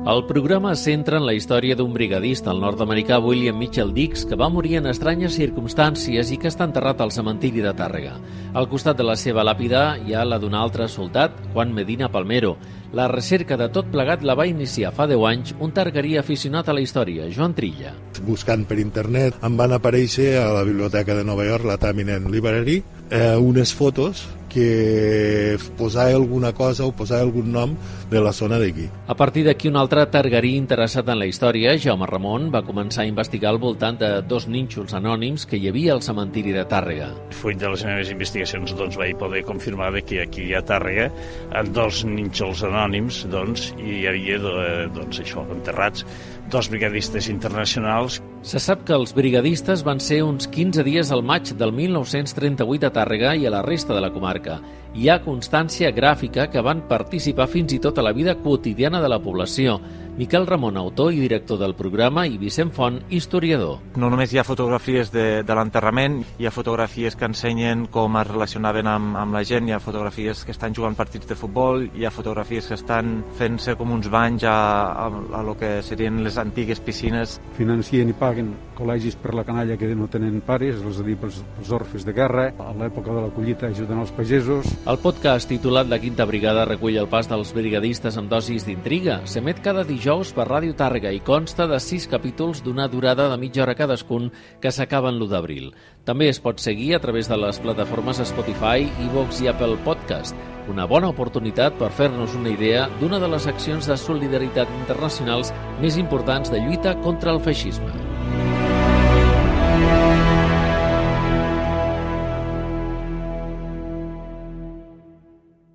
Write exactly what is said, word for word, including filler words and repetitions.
El programa es centra en la història d'un brigadista, el nord-americà William Mitchell Dix, que va morir en estranyes circumstàncies i que està enterrat al cementiri de Tàrrega. Al costat de la seva làpida hi ha la d'un altre soldat, Juan Medina Palmero. La recerca de tot plegat la va iniciar fa deu anys un targarí aficionat a la història, Joan Trilla. Buscant per internet em van aparèixer a la biblioteca de Nova York, la Taminent Library, eh, unes fotos que posava alguna cosa o posava algun nom de la zona d'aquí. A partir d'aquí, un altre targarí interessat en la història, Jaume Ramon, va començar a investigar al voltant de dos nínxols anònims que hi havia al cementiri de Tàrrega. Fruit de les meves investigacions, doncs, vaig poder confirmar que aquí a Tàrrega, en dos nínxols anònims, doncs, hi havia, doncs, això, enterrats dos brigadistes internacionals. Se sap que els brigadistes van ser uns quinze dies al maig del mil nou-cents trenta-vuit a Tàrrega i a la resta de la comarca. Hi ha constància gràfica que van participar fins i tot a la vida quotidiana de la població. Miquel Ramon, autor i director del programa, i Vicent Font, historiador. No només hi ha fotografies de, de l'enterrament, hi ha fotografies que ensenyen com es relacionaven amb, amb la gent, hi ha fotografies que estan jugant partits de futbol, hi ha fotografies que estan fent-se com uns banys a, a, a lo que serien les antigues piscines. Financien i paguen col·legis per la canalla que no tenen pares, és a dir, pels, pels orfes de guerra. A l'època de la collita ajuden els pagesos. El podcast titulat La Quinta Brigada recull el pas dels brigadistes amb dosis d'intriga. S'emet cada dijous per Ràdio Tàrrega i consta de sis capítols d'una durada de mitja hora cadascun que s'acaben l'u d'abril. També es pot seguir a través de les plataformes Spotify, iVoox i Apple Podcast. Una bona oportunitat per fer-nos una idea d'una de les accions de solidaritat internacionals més importants de lluita contra el feixisme.